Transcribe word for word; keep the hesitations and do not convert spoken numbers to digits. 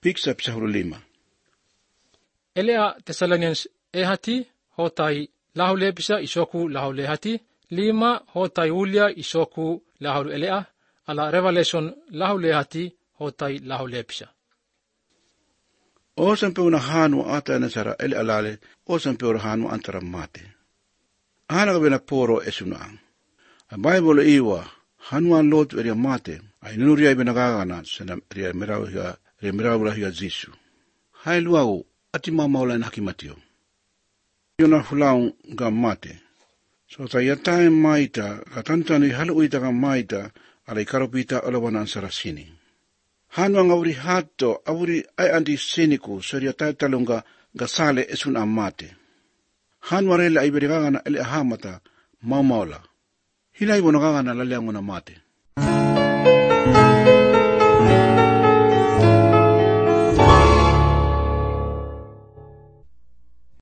Piksa psahulu lima. Elea Thessalonians ehati hotai lahule pisa isoku lahule hati. Lima hotai ulia isoku lahulu elea. Ala Revelation lahule hati hotai lahule pisa. Osan peuna hanu ata nasara ele alale. Osan peuna hanu antara mate. Ahana kabena poro esuna. A Bible iwa hanuan lotu eria mate. Ai nunuria ibena gagana sana ria merau hia ria merau hia Zisu. Hai luau ati mamaula na hakimatio. Yona hulau ga mate. So ta yatai maita katantani halu uita ga maita alai karopita alawana sarasini. Hanuan auri hato auri ai anti siniku soria tai talunga gasale esun amate. Hanuarele ai berigana ele ahamata mamaula. Hina ibo nagagana laleanguna mate.